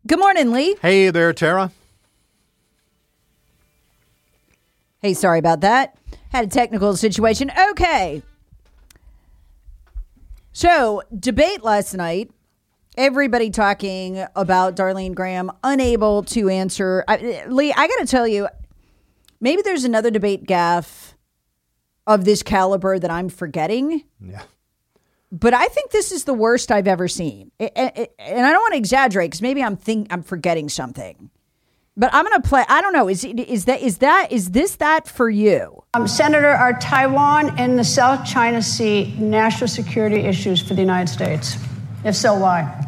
Good morning, Lee. Hey there, Tara. Hey, sorry about that. Had a technical situation. Okay. So, debate last night. Everybody talking about Darlene Graham unable to answer. Lee, I got to tell you, maybe there's another debate gaffe of this caliber that I'm forgetting. Yeah. But I think this is the worst I've ever seen. And I don't want to exaggerate because maybe I'm forgetting something. But I'm going to play. I don't know. Is this that for you? Senator, are Taiwan and the South China Sea national security issues for the United States? If so, why?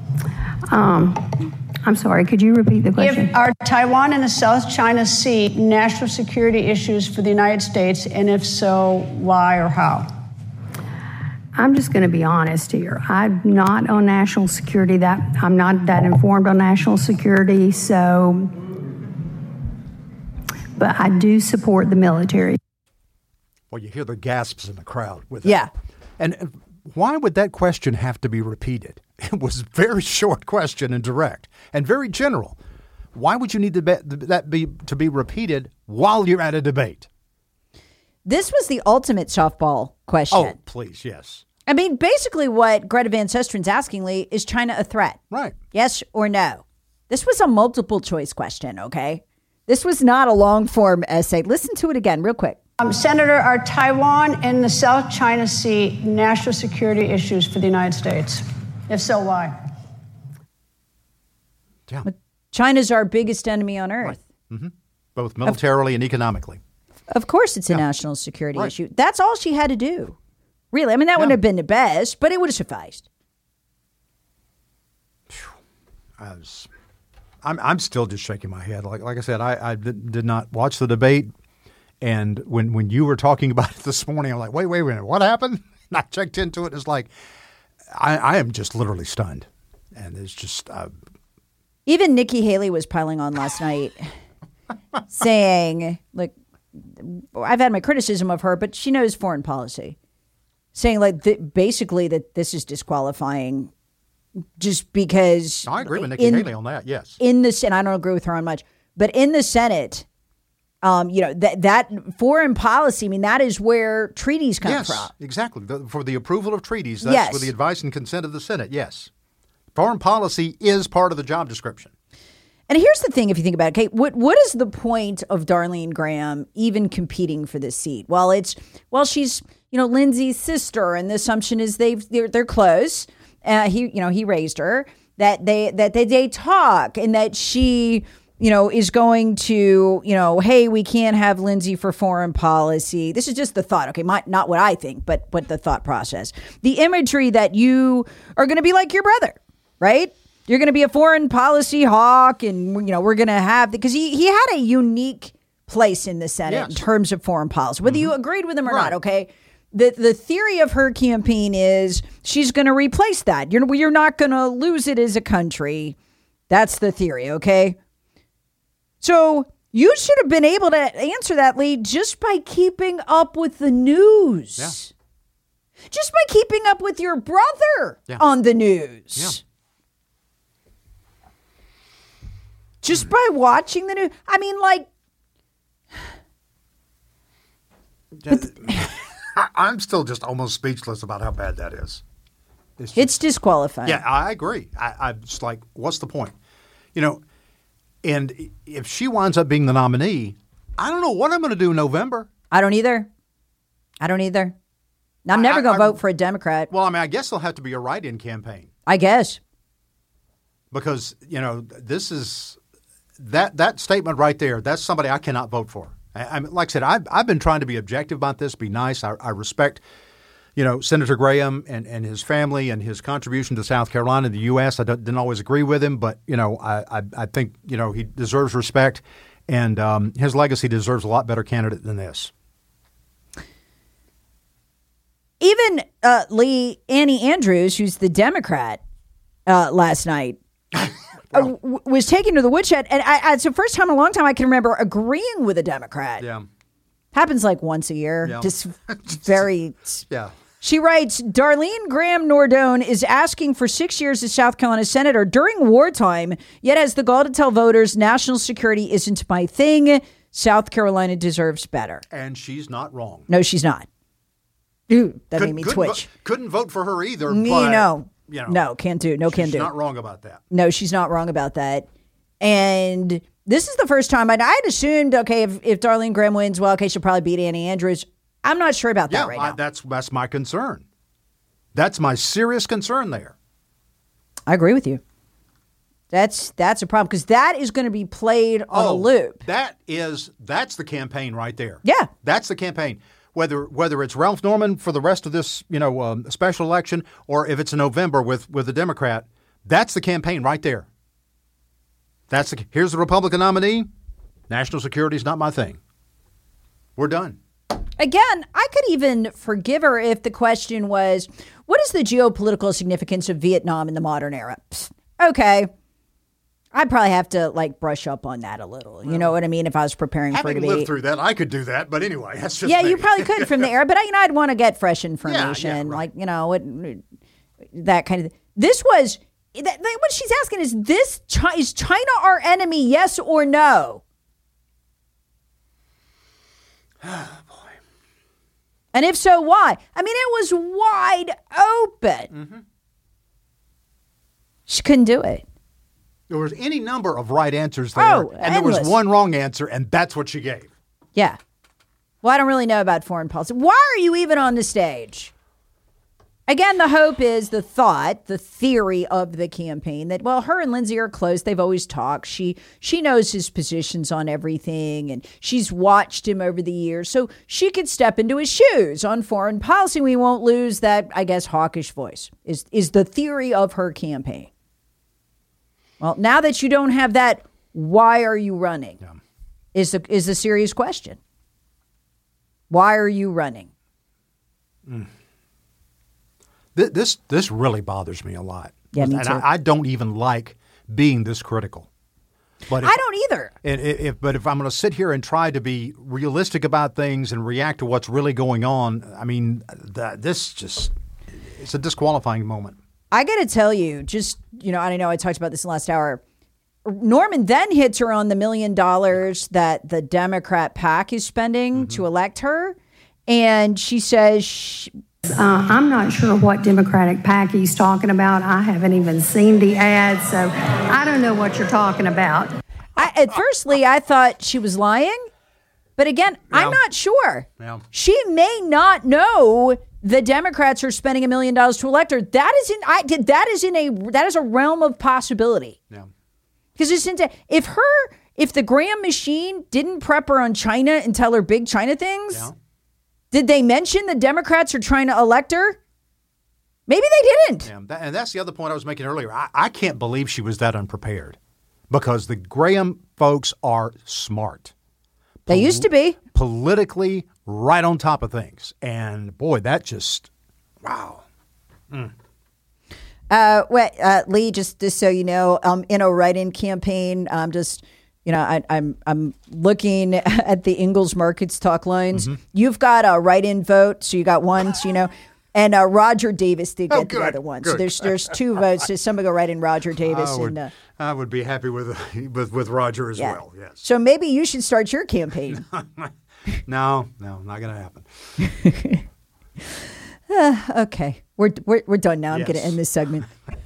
I'm sorry. Could you repeat the question? Are Taiwan and the South China Sea national security issues for the United States? And if so, why or how? I'm just going to be honest here. I'm not on national security. I'm not that informed on national security. But I do support the military. Well, you hear the gasps in the crowd with that. Yeah. And why would that question have to be repeated? It was a very short question and direct and very general. Why would you need to be repeated while you're at a debate? This was the ultimate softball question. Oh, please, yes. I mean, basically what Greta Van Sustren's asking, Lee, is China a threat? Right. Yes or no? This was a multiple choice question, okay? This was not a long form essay. Listen to it again real quick. Senator, are Taiwan and the South China Sea national security issues for the United States? If so, why? Yeah. China's our biggest enemy on earth. Right. Mm-hmm. Both militarily and economically. Of course it's a national security issue. That's all she had to do. Really. I mean, that wouldn't have been the best, but it would have sufficed. I'm still just shaking my head. Like I said, I did not watch the debate. And when you were talking about it this morning, I'm like, wait a minute, what happened? And I checked into it. It's like, I am just literally stunned. And it's just... Even Nikki Haley was piling on last night saying, like, I've had my criticism of her, but she knows foreign policy. Saying, like, basically that this is disqualifying just because... I agree with Nikki Haley on that, yes. And I don't agree with her on much, but in the Senate... that foreign policy, I mean, that is where treaties come from. Yes, exactly. For the approval of treaties, that's with the advice and consent of the Senate, yes. Foreign policy is part of the job description. And here's the thing, if you think about it, okay, what is the point of Darlene Graham even competing for this seat? Well, she's, Lindsey's sister, and the assumption is they're close. He raised her, that they talk, and that she... is going to, hey, we can't have Lindsey for foreign policy. This is just the thought, okay, not what I think, but the thought process. The imagery that you are going to be like your brother, right? You're going to be a foreign policy hawk, and, we're going to have, because he had a unique place in the Senate in terms of foreign policy, whether you agreed with him or not, okay? The theory of her campaign is she's going to replace that. You're not going to lose it as a country. That's the theory, okay? So you should have been able to answer that, Lee, just by keeping up with the news. Yeah. Just by keeping up with your brother on the news. Yeah. Just by watching the news. I mean, like... I'm still just almost speechless about how bad that is. It's disqualifying. Yeah, I agree. I'm just like, what's the point? And if she winds up being the nominee, I don't know what I'm going to do in November. I don't either. I'm never going to vote for a Democrat. Well, I mean, I guess there'll have to be a write-in campaign. I guess. Because, this is that statement right there. That's somebody I cannot vote for. I mean, like I said, I've been trying to be objective about this, be nice. I respect, Senator Graham and his family and his contribution to South Carolina and the U.S. I didn't always agree with him, but, I think, he deserves respect, and his legacy deserves a lot better candidate than this. Even Lee, Annie Andrews, who's the Democrat last night, was taken to the woodshed. And it's the first time in a long time I can remember agreeing with a Democrat. Yeah. Happens like once a year. Yeah. Just very... Yeah. She writes, Darlene Graham Nordone is asking for 6 years as South Carolina senator during wartime, yet has the gall to tell voters national security isn't my thing. South Carolina deserves better. And she's not wrong. No, she's not. Ooh, that made me twitch. Couldn't vote for her either. No, But, can't do. No, can't do. She's not wrong about that. No, she's not wrong about that. And this is the first time I'd assumed, okay, if Darlene Graham wins, well, okay, she'll probably beat Annie Andrews. I'm not sure about that right now. That's my concern. That's my serious concern there. I agree with you. That's a problem because that is going to be played on a loop. That's the campaign right there. Yeah. That's the campaign. Whether it's Ralph Norman for the rest of this, special election, or if it's in November with the Democrat, that's the campaign right there. Here's the Republican nominee. National security is not my thing. We're done. Again, I could even forgive her if the question was, what is the geopolitical significance of Vietnam in the modern era? Psst, okay. I'd probably have to brush up on that a little. You know what I mean? If I was preparing for a debate. Having lived through that, I could do that. But anyway, that's just me. You probably could from the era. But I'd want to get fresh information, right. that kind of thing. This was what she's asking is is China our enemy? Yes or no? Oh, boy. And if so, why? I mean, it was wide open. Mm-hmm. She couldn't do it. There was any number of right answers there, and endless. there was one wrong answer, and that's what she gave. Yeah. Well, I don't really know about foreign policy. Why are you even on the stage? Again, the hope is the theory of the campaign that, well, her and Lindsey are close. They've always talked. She knows his positions on everything, and she's watched him over the years. So she could step into his shoes on foreign policy. We won't lose that, I guess, hawkish voice is the theory of her campaign. Well, now that you don't have that, why are you running? Yeah. Is the serious question. Why are you running? This really bothers me a lot. Yeah, me too. And I don't even like being this critical. But I don't either. But if I'm going to sit here and try to be realistic about things and react to what's really going on, I mean, it's a disqualifying moment. I got to tell you, I know I talked about this in the last hour. Norman then hits her on the $1 million that the Democrat PAC is spending to elect her. And she says... I'm not sure what Democratic PAC he's talking about. I haven't even seen the ad, so I don't know what you're talking about. Firstly, I thought she was lying. But again, I'm not sure. Yeah. She may not know the Democrats are spending $1 million to elect her. That is a realm of possibility. Yeah. Because if the Graham machine didn't prep her on China and tell her big China things, did they mention the Democrats are trying to elect her? Maybe they didn't. Yeah, and that's the other point I was making earlier. I can't believe she was that unprepared because the Graham folks are smart. They used to be. Politically right on top of things. And boy, that just, wow. Lee, just so you know, in a write-in campaign, I'm looking at the Ingalls Markets talk lines. Mm-hmm. You've got a write-in vote, so you got one, and Roger Davis did get the other one. Good. So there's two votes. So somebody go write in Roger Davis. I would be happy with Roger as well. Yes. So maybe you should start your campaign. No, not going to happen. Okay, we're done now. I'm going to end this segment.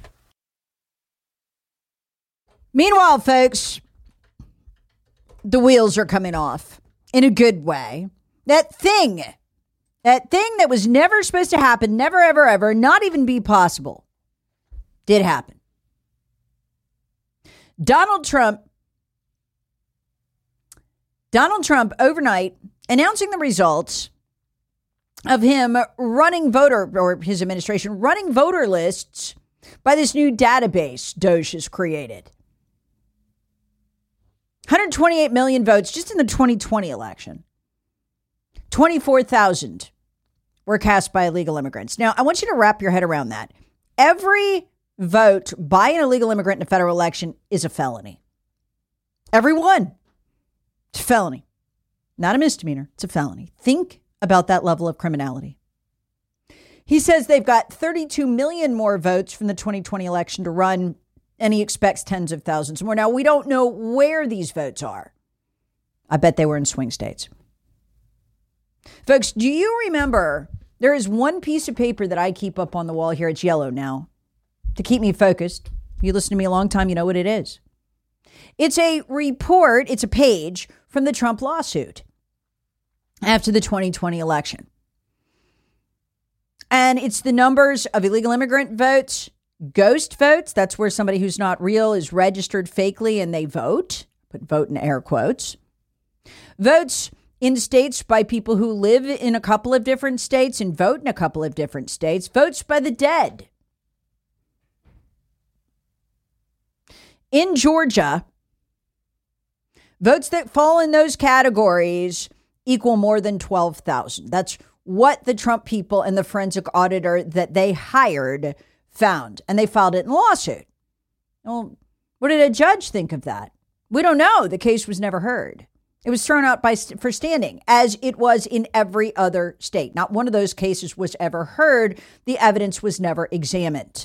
Meanwhile, folks, the wheels are coming off in a good way. That thing that was never supposed to happen, never, ever, ever, not even be possible, did happen. Donald Trump overnight announcing the results of him his administration running voter lists by this new database Doge has created. 128 million votes just in the 2020 election. 24,000 were cast by illegal immigrants. Now, I want you to wrap your head around that. Every vote by an illegal immigrant in a federal election is a felony. Every one. It's a felony. Not a misdemeanor. It's a felony. Think about that level of criminality. He says they've got 32 million more votes from the 2020 election to run, and he expects tens of thousands more. Now, we don't know where these votes are. I bet they were in swing states. Folks, do you remember there is one piece of paper that I keep up on the wall here? It's yellow now to keep me focused. You listen to me a long time, you know what it is. It's a report, it's a page from the Trump lawsuit after the 2020 election. And it's the numbers of illegal immigrant votes, ghost votes. That's where somebody who's not real is registered fakely and they vote. Put vote in air quotes. Votes in states by people who live in a couple of different states and vote in a couple of different states. Votes by the dead. In Georgia, votes that fall in those categories equal more than 12,000. That's what the Trump people and the forensic auditor that they hired found. And they filed it in a lawsuit. Well, what did a judge think of that? We don't know. The case was never heard. It was thrown out for standing, as it was in every other state. Not one of those cases was ever heard. The evidence was never examined.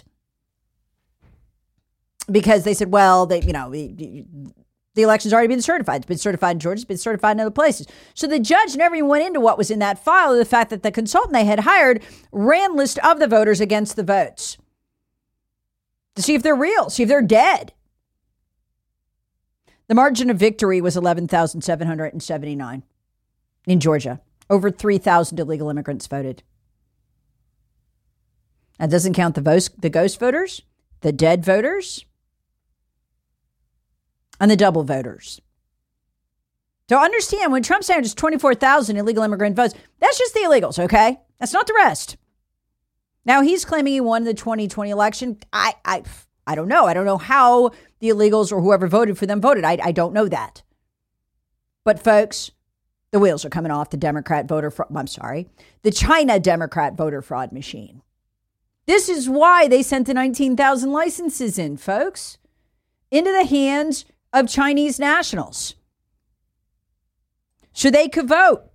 Because they said, well, the election's already been certified. It's been certified in Georgia. It's been certified in other places. So the judge never even went into what was in that file, or the fact that the consultant they had hired ran list of the voters against the votes to see if they're real, see if they're dead. The margin of victory was 11,779 in Georgia. Over 3,000 illegal immigrants voted. That doesn't count the ghost voters, the dead voters, and the double voters. So understand, when Trump's saying just 24,000 illegal immigrant votes, that's just the illegals, okay? That's not the rest. Now, he's claiming he won the 2020 election. I don't know. I don't know how the illegals or whoever voted for them voted. I don't know that. But folks, the wheels are coming off the the China Democrat voter fraud machine. This is why they sent the 19,000 licenses in, folks, into the hands of Chinese nationals so they could vote.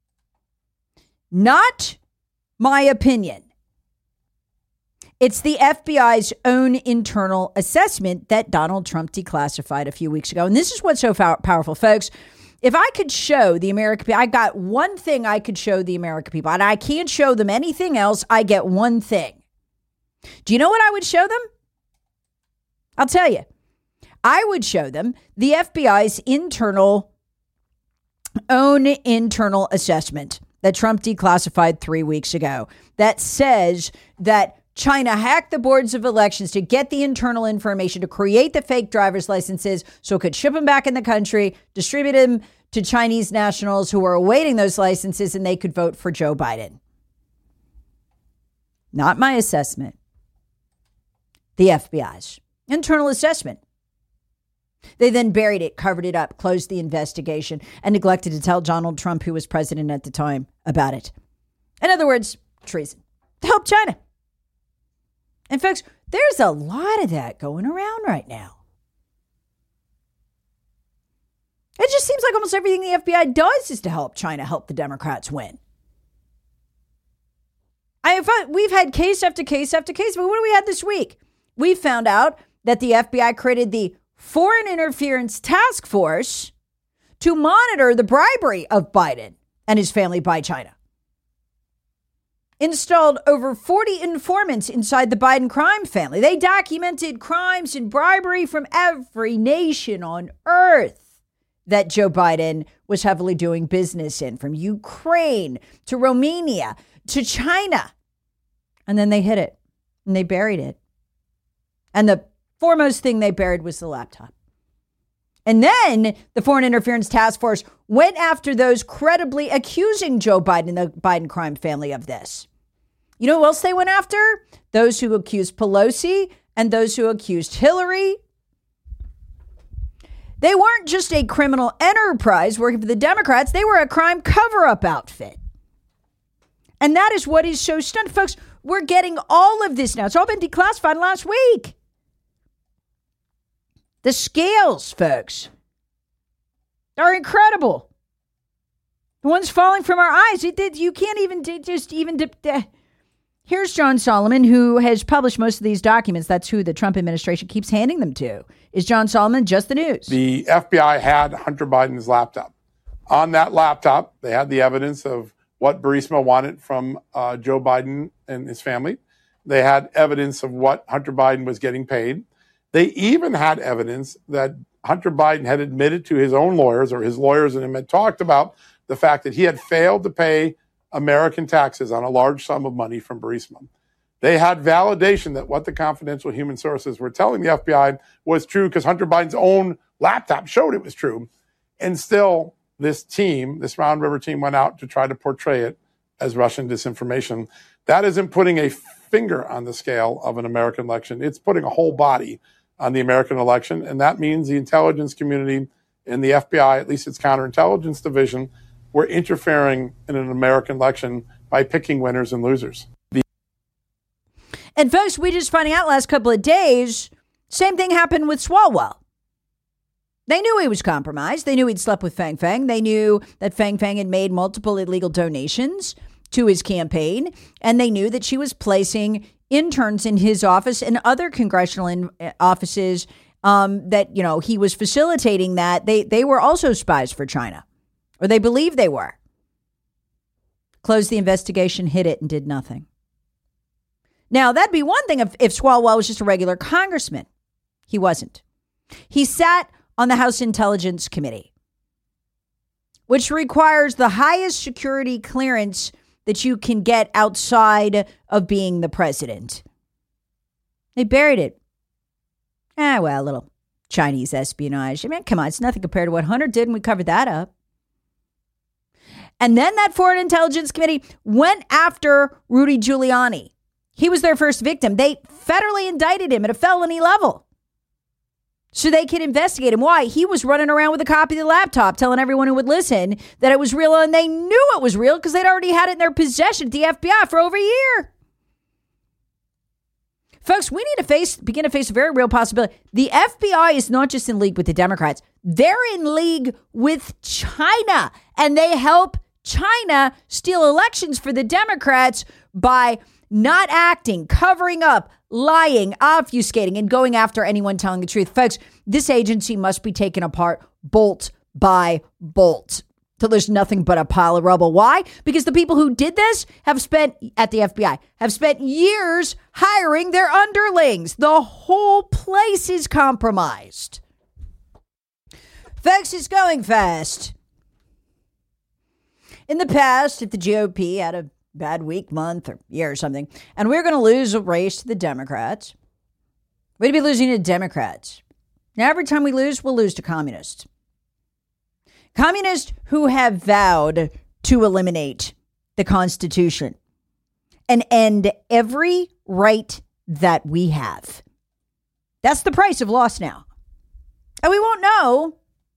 Not my opinion. It's the FBI's own internal assessment that Donald Trump declassified a few weeks ago. And this is what's so powerful, folks. If I could show the American people, I got one thing I could show the American people, and I can't show them anything else. I get one thing. Do you know what I would show them? I'll tell you. I would show them the FBI's own internal assessment that Trump declassified 3 weeks ago that says that China hacked the boards of elections to get the internal information to create the fake driver's licenses so it could ship them back in the country, distribute them to Chinese nationals who were awaiting those licenses, and they could vote for Joe Biden. Not my assessment. The FBI's internal assessment. They then buried it, covered it up, closed the investigation, and neglected to tell Donald Trump, who was president at the time, about it. In other words, treason to help China. And folks, there's a lot of that going around right now. It just seems like almost everything the FBI does is to help China help the Democrats win. We've had case after case after case. But what do we have this week? We found out that the FBI created the Foreign Interference Task Force to monitor the bribery of Biden and his family by China. Installed over 40 informants inside the Biden crime family. They documented crimes and bribery from every nation on earth that Joe Biden was heavily doing business in, from Ukraine to Romania to China. And then they hid it and they buried it. And the foremost thing they buried was the laptop. And then the Foreign Interference Task Force went after those credibly accusing Joe Biden and the Biden crime family of this. You know who else they went after? Those who accused Pelosi and those who accused Hillary. They weren't just a criminal enterprise working for the Democrats. They were a crime cover-up outfit. And that is what is so stunning. Folks, we're getting all of this now. It's all been declassified last week. The scales, folks, are incredible. The ones falling from our eyes. You can't even Here's John Solomon, who has published most of these documents. That's who the Trump administration keeps handing them to. Is John Solomon Just the News? The FBI had Hunter Biden's laptop. On that laptop, they had the evidence of what Burisma wanted from Joe Biden and his family. They had evidence of what Hunter Biden was getting paid. They even had evidence that Hunter Biden had admitted to his own lawyers, or his lawyers and him had talked about the fact that he had failed to pay American taxes on a large sum of money from Burisma. They had validation that what the confidential human sources were telling the FBI was true because Hunter Biden's own laptop showed it was true. And still, this team, this Round River team, went out to try to portray it as Russian disinformation. That isn't putting a finger on the scale of an American election. It's putting a whole body on the American election. And that means the intelligence community and the FBI, at least its counterintelligence division, were interfering in an American election by picking winners and losers. And folks, we just finding out last couple of days, same thing happened with Swalwell. They knew he was compromised. They knew he'd slept with Fang Fang. They knew that Fang Fang had made multiple illegal donations to his campaign. And they knew that she was placing interns in his office and other congressional offices that, you know, he was facilitating that. They were also spies for China, or they believed they were. Closed the investigation, hid it, and did nothing. Now, that'd be one thing if Swalwell was just a regular congressman. He wasn't. He sat on the House Intelligence Committee, which requires the highest security clearance that you can get outside of being the president. They buried it. Well, a little Chinese espionage. I mean, come on, it's nothing compared to what Hunter did, and we covered that up. And then that Foreign Intelligence Committee went after Rudy Giuliani. He was their first victim. They federally indicted him at a felony level so they could investigate him. Why? He was running around with a copy of the laptop telling everyone who would listen that it was real, and they knew it was real because they'd already had it in their possession at the FBI for over a year. Folks, we need to begin to face a very real possibility. The FBI is not just in league with the Democrats. They're in league with China, and they help China steal elections for the Democrats by not acting, covering up, lying, obfuscating, and going after anyone telling the truth. Folks, this agency must be taken apart bolt by bolt till there's nothing but a pile of rubble. Why? Because the people who did this have spent, at the FBI, have spent years hiring their underlings. The whole place is compromised. Folks, it's going fast. In the past, if the GOP had a bad week, month, or year or something, and we're going to lose a race to the Democrats, we'd be losing to Democrats. Now, every time we lose, we'll lose to communists. Communists who have vowed to eliminate the Constitution and end every right that we have. That's the price of loss now. And we won't know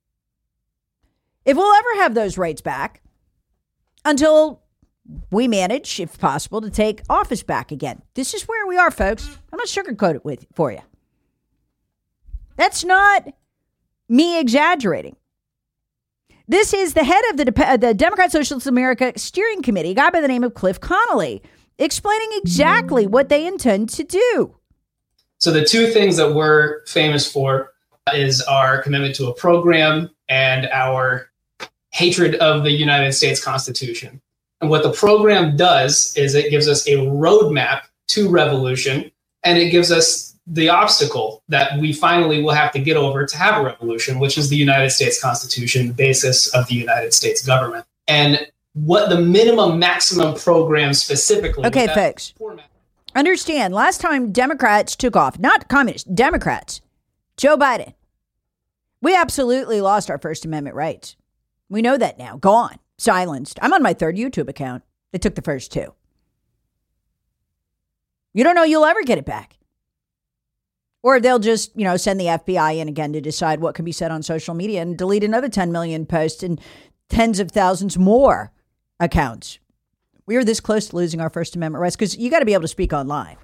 if we'll ever have those rights back until we manage, if possible, to take office back again. This is where we are, folks. I'm not sugarcoating it for you. That's not me exaggerating. This is the head of the Democrat Socialist America Steering Committee, a guy by the name of Cliff Connolly, explaining exactly what they intend to do. So the two things that we're famous for is our commitment to a program and our hatred of the United States Constitution. And what the program does is it gives us a roadmap to revolution, and it gives us the obstacle that we finally will have to get over to have a revolution, which is the United States Constitution, the basis of the United States government. And what the minimum maximum program specifically. Okay, folks. Understand, last time Democrats took off, not communists, Democrats, Joe Biden, we absolutely lost our First Amendment rights. We know that now. Gone. Silenced. I'm on my third YouTube account. They took the first two. You don't know you'll ever get it back. Or they'll just, send the FBI in again to decide what can be said on social media and delete another 10 million posts and tens of thousands more accounts. We are this close to losing our First Amendment rights because you got to be able to speak online.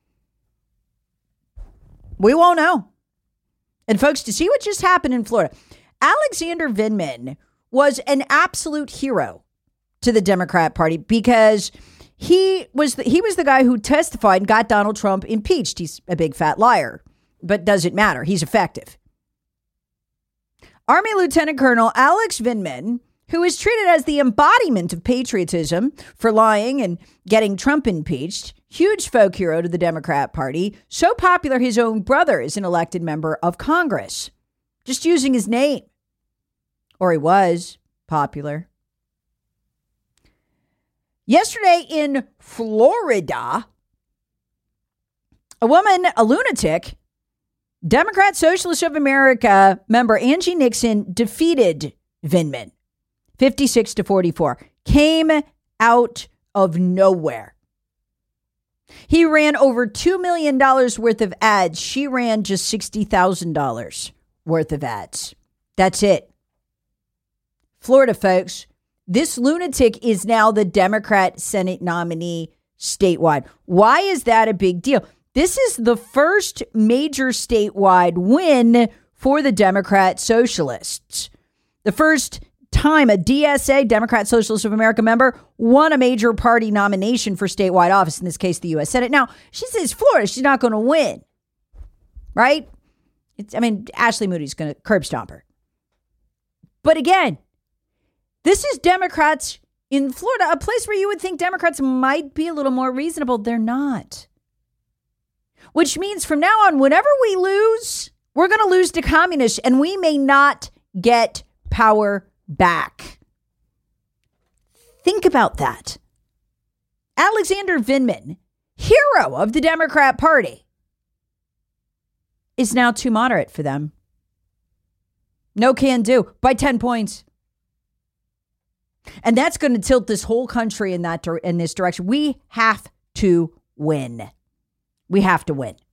We won't know. And folks, to see what just happened in Florida, Alexander Vindman was an absolute hero to the Democrat Party because He was the guy who testified and got Donald Trump impeached. He's a big fat liar, but doesn't matter. He's effective. Army Lieutenant Colonel Alex Vindman, who is treated as the embodiment of patriotism for lying and getting Trump impeached, huge folk hero to the Democrat Party, so popular his own brother is an elected member of Congress, just using his name. Or he was popular. Yesterday in Florida, a lunatic, Democrat Socialists of America member Angie Nixon defeated Vindman 56-44. Came out of nowhere. He ran over $2 million worth of ads. She ran just $60,000 worth of ads. That's it. Florida, folks. This lunatic is now the Democrat Senate nominee statewide. Why is that a big deal? This is the first major statewide win for the Democrat Socialists. The first time a DSA, Democrat Socialists of America member, won a major party nomination for statewide office, in this case, the U.S. Senate. Now, she says Florida, she's not going to win, right? Ashley Moody's going to curb stomp her. But again, this is Democrats in Florida, a place where you would think Democrats might be a little more reasonable. They're not. Which means from now on, whenever we lose, we're going to lose to communists, and we may not get power back. Think about that. Alexander Vindman, hero of the Democrat Party, is now too moderate for them. No can do by 10 points. And that's going to tilt this whole country in this direction. We have to win. We have to win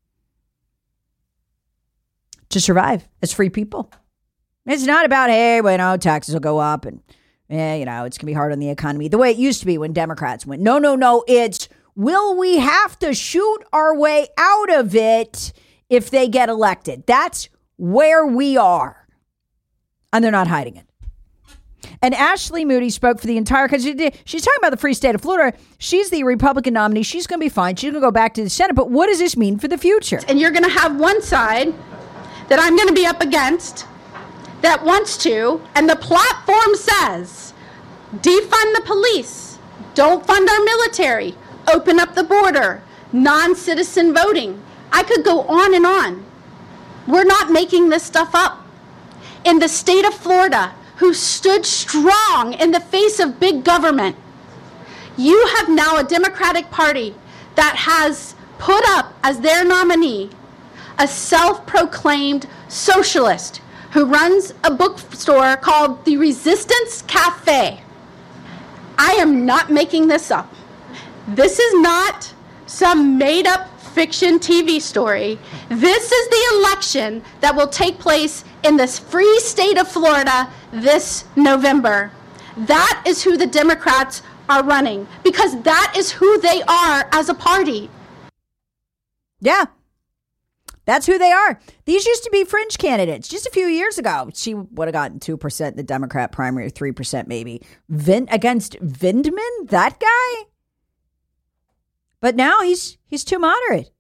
to survive as free people. It's not about, hey, taxes will go up and, it's going to be hard on the economy the way it used to be when Democrats went. No. It's, will we have to shoot our way out of it if they get elected? That's where we are. And they're not hiding it. And Ashley Moody spoke for the entire country. She's talking about the free state of Florida. She's the Republican nominee. She's going to be fine. She's going to go back to the Senate. But what does this mean for the future? And you're going to have one side that I'm going to be up against that wants to, and the platform says, defund the police, don't fund our military, open up the border, non-citizen voting. I could go on and on. We're not making this stuff up. In the state of Florida, who stood strong in the face of big government, you have now a Democratic Party that has put up as their nominee a self-proclaimed socialist who runs a bookstore called the Resistance Cafe. I am not making this up. This is not some made-up fiction TV story. This is the election that will take place in this free state of Florida this November. That is who the Democrats are running, because that is who they are as a party. Yeah. That's who they are. These used to be fringe candidates just a few years ago. She would have gotten 2% in the Democrat primary, 3% maybe. Against Vindman, that guy? But now he's too moderate.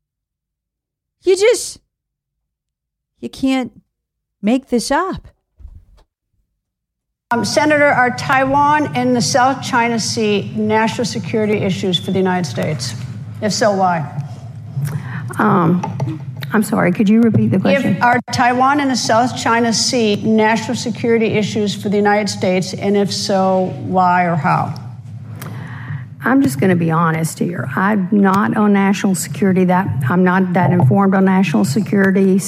You can't make this up. Senator, are Taiwan and the South China Sea national security issues for the United States? If so, why? I'm sorry, could you repeat the question? Are Taiwan and the South China Sea national security issues for the United States? And if so, why or how? I'm just going to be honest here. I'm not on national security. I'm not that informed on national security,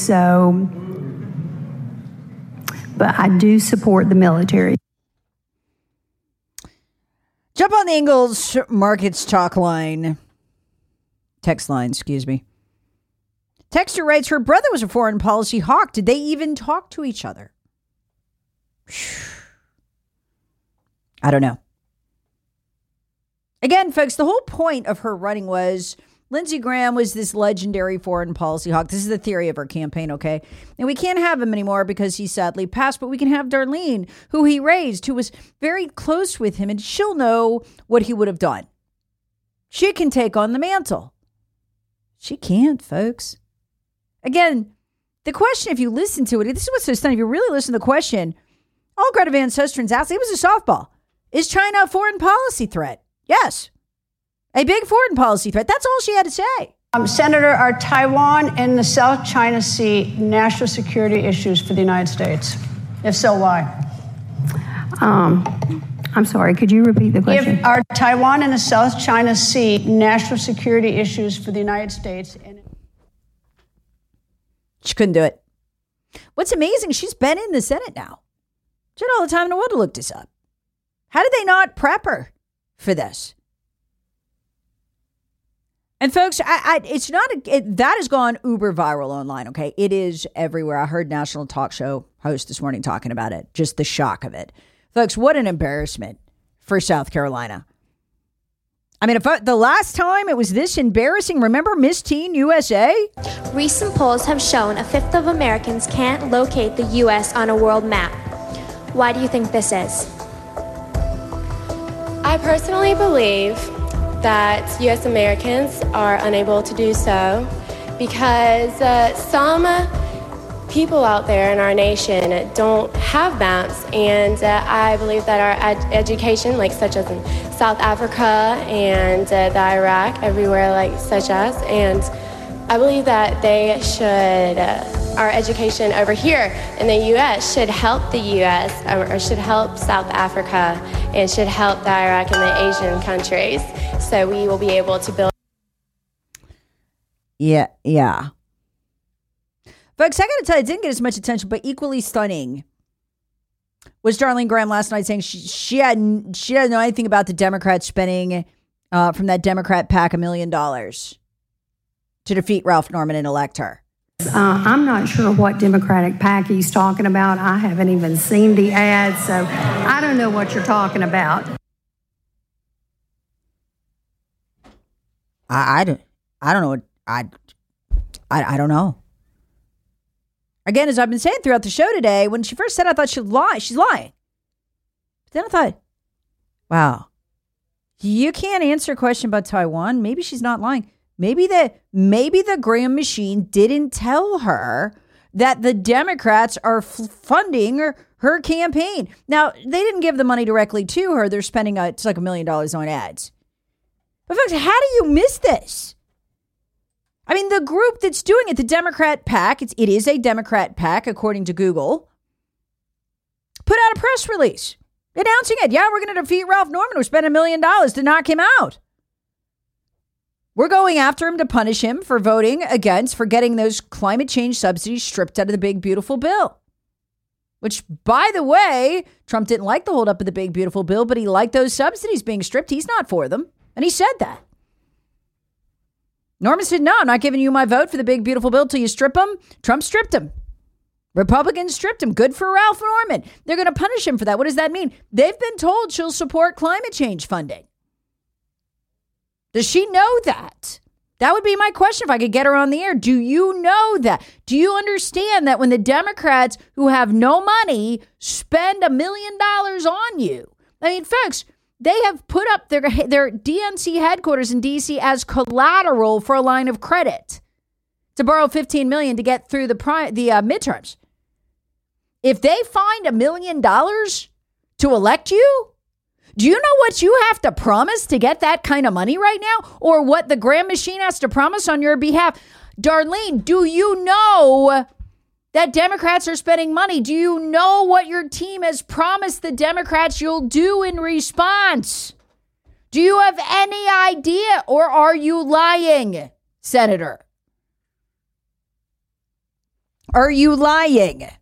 but I do support the military. Jump on the Ingalls Markets text line, excuse me. Texter writes, her brother was a foreign policy hawk. Did they even talk to each other? I don't know. Again, folks, the whole point of her running was Lindsey Graham was this legendary foreign policy hawk. This is the theory of her campaign, okay? And we can't have him anymore because he sadly passed, but we can have Darlene, who he raised, who was very close with him, and she'll know what he would have done. She can take on the mantle. She can't, folks. Again, the question, if you listen to it, this is what's so stunning. If you really listen to the question, all Greta Van Sustren's asked, it was a softball. Is China a foreign policy threat? Yes. A big foreign policy threat. That's all she had to say. Senator, are Taiwan and the South China Sea national security issues for the United States? If so, why? I'm sorry, could you repeat the question? Are Taiwan and the South China Sea national security issues for the United States? She couldn't do it. What's amazing, she's been in the Senate now. She had all the time in the world to look this up. How did they not prep her for this? And folks, it's not that has gone uber viral online. Okay, it is everywhere. I heard national talk show host this morning talking about it. Just the shock of it, folks. What an embarrassment for South Carolina. I mean, the last time it was this embarrassing, remember Miss Teen USA? Recent polls have shown a fifth of Americans can't locate the U.S. on a world map. Why do you think this is? I personally believe that U.S. Americans are unable to do so because some people out there in our nation don't have maps, and I believe that our education, like such as in South Africa and the Iraq, everywhere like such as, and I believe that they should, our education over here in the U.S. should help the U.S. or should help South Africa and should help the Iraq and the Asian countries, so we will be able to build. Yeah. Folks, I got to tell you, it didn't get as much attention, but equally stunning was Darlene Graham last night saying she didn't know anything about the Democrats spending from that Democrat PAC $1 million to defeat Ralph Norman and elect her. I'm not sure what Democratic PAC he's talking about. I haven't even seen the ad, so I don't know what you're talking about. I don't know. I don't know. Again, as I've been saying throughout the show today, when she first said, I thought she'd lie. She's lying. But then I thought, wow, you can't answer a question about Taiwan. Maybe she's not lying. Maybe the Graham machine didn't tell her that the Democrats are funding her campaign. Now, they didn't give the money directly to her. They're spending it's like $1 million on ads. But folks, how do you miss this? I mean, the group that's doing it, the Democrat PAC, it is a Democrat PAC, according to Google, put out a press release announcing it. Yeah, we're going to defeat Ralph Norman. We're spending $1 million to knock him out. We're going after him to punish him for voting against, for getting those climate change subsidies stripped out of the big, beautiful bill. Which, by the way, Trump didn't like the holdup of the big, beautiful bill, but he liked those subsidies being stripped. He's not for them. And he said that. Norman said, no, I'm not giving you my vote for the big, beautiful bill till you strip him. Trump stripped him. Republicans stripped him. Good for Ralph Norman. They're going to punish him for that. What does that mean? They've been told she'll support climate change funding. Does she know that? That would be my question if I could get her on the air. Do you know that? Do you understand that when the Democrats who have no money spend $1 million on you? I mean, folks, they have put up their DNC headquarters in D.C. as collateral for a line of credit to borrow $15 million to get through the midterms. If they find $1 million to elect you, do you know what you have to promise to get that kind of money right now? Or what the Graham machine has to promise on your behalf? Darlene, do you know that Democrats are spending money? Do you know what your team has promised the Democrats you'll do in response? Do you have any idea, or are you lying, Senator? Are you lying?